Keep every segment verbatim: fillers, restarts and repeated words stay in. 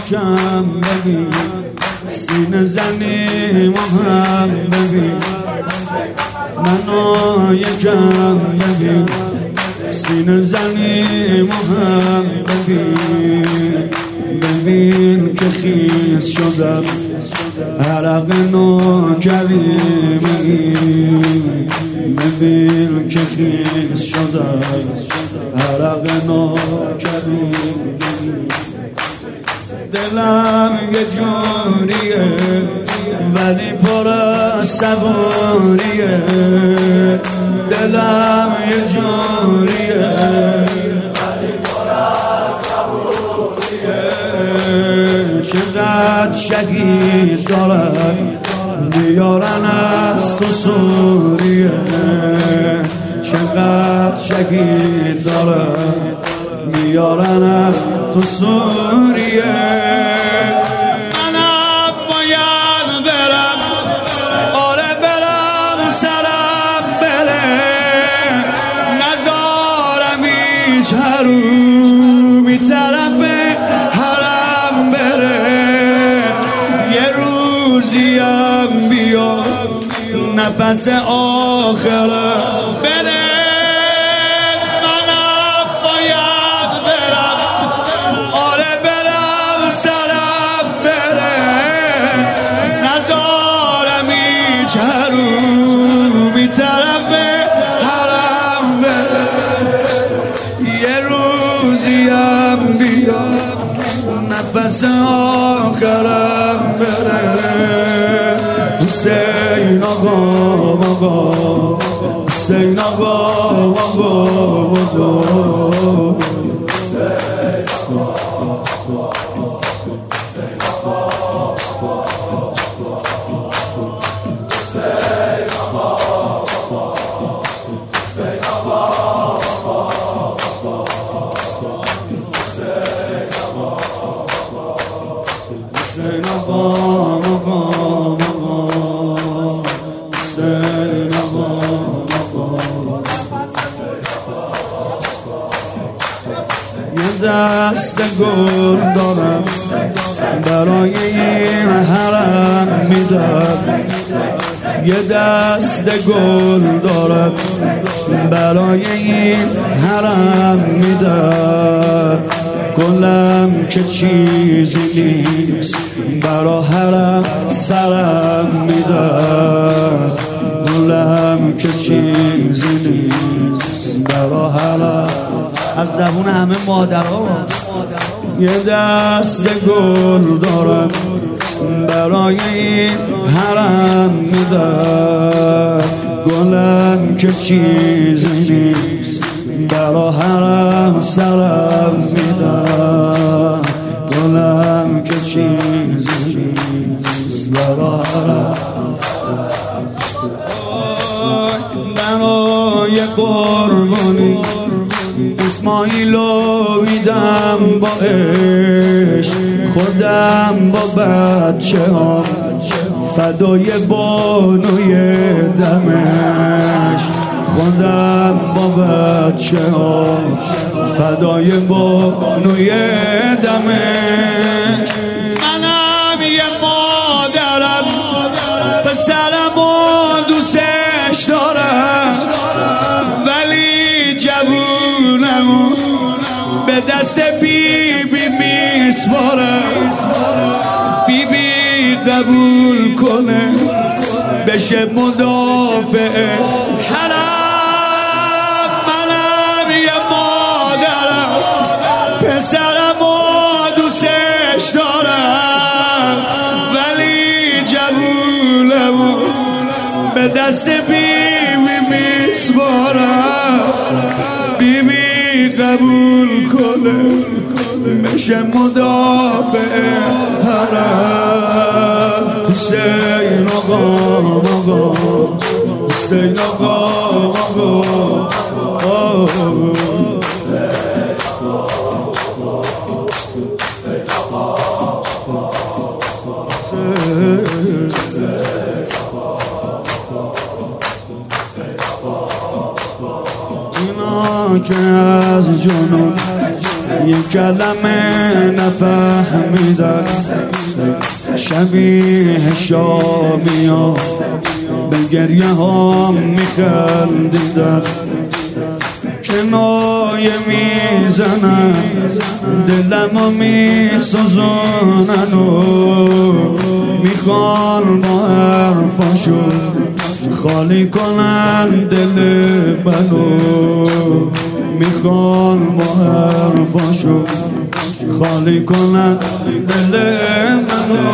کم ببین، سینه زنی محم ببین، منو یکم ببین، سینه زنی محم ببین. ببین که خیز شدم عرق نوکری بگیر، ببین که خیز شدم عرق نوکری بگیر. دلم یه جوریه ولی پر از صبوریه، دلم یه جوریه ولی پر از صبوریه. چقدر شهید دارن بیارن از تو سوریه، چقدر شهید دارن بیارن از تو سوریه. منم باید برم، آره برم سرم بره، نزارم هیچ حرومی طرف حرم بره. یه روزیم بیا نفس آخره بره، چرو بی طرف حرم بره. یه روزیم بیا نفس آخرم بره. حسین آقا آقا، حسین آقا آقا آقا، یه دست گل دارم برای این حرم میدم، یه دست گل دارم برای این حرم میدم. گلم که چیزی نیست برا حرم سرم میدم، گلم که چیزی نیست برا حرم. از زبون همه مادرها یه دست گل دارم برای این حرم میدم، گلم که چیزی نیست برا حرم سرم میدم، گلم که چیزی نیست برا حرم. برای قربانی اسماعیلو میدم با عشق، خودم با بچه ها فدای بانوی دمشق، خودم با بچه ها فدای بانوی دمشق. منم یه مادرم پسرم و دوستش دارم، ولی جوونمو به دست بی بی میسپارم. بی بی قبول کنه بشه مدافع حرم. منم یه مادرم پسرم و دوستش دارم، ولی جوونمو به دست بی بی میسپارم. بی بی قبول کنه بشه مدافع حرم. حسین آقا آقا، حسین آقا آقا، اینا که از جنون یک کلمه نفهمیدن شبیه شامیا به گریه ها میخندیدن کنایه میزنن دلمو میسوزونن و میخوان با حرفاشون خالی کنن دل منو میخوان با حرفاشون خالی کنن دل منو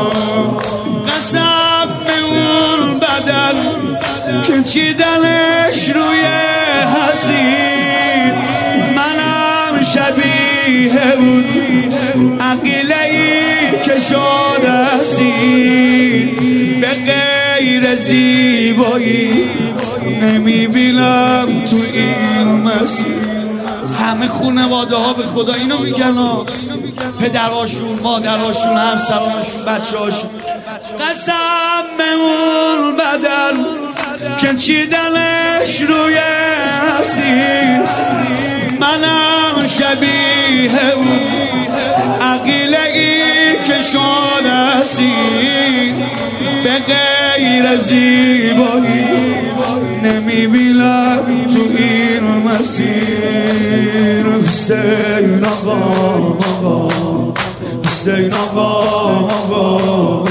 قسم به اون بدن که چیدنش روی حسین منم شبیه اون عقیله ای که شده هستی به غیر زیبایی نمیبینم تو این مسیر. همه خانواده ها به خدا اینو میگن ها، پدراشون، مادراشون، همسرانشون، بچه هاشون. قسم به اون بدن که چیدنش روی حسین منم شبیه اون عقیله ای که شده هستی به غیر زیبایی نمیبینم تو این مسیر. حسین آقا آقا حسین آقا آقا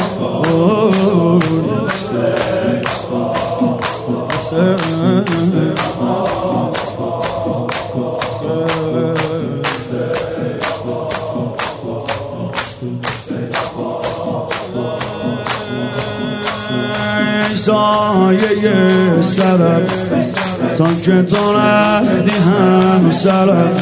سایه سرم تا که تو رفتی هم سرم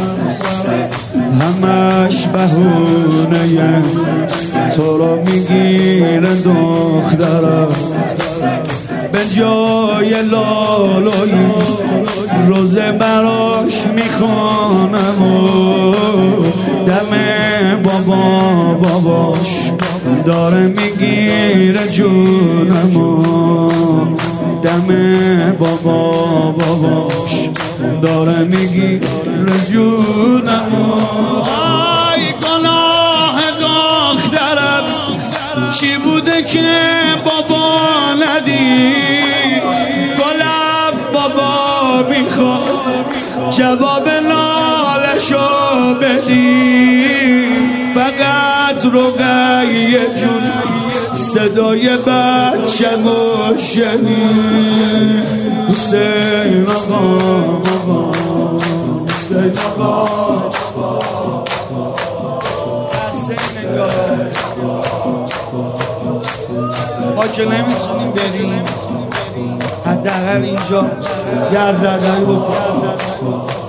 همش بهونه تو رو میگیره دخترم به جای لالایی روزه براش میخوانم و دم بابا باباش داره میگیره جونم و دم بابا باباش داره میگیره جونم و آی گناه دخترم چی بوده که بابا ندید گلم بابا میخواد جواب نالشو بدی فقط رقیه جون صدای بچه و شنید. حسین آقا آقا حسین آقا حسین نگاه ما که نمیتونیم بریم حداقل اینجا گرزدهی بکنیم.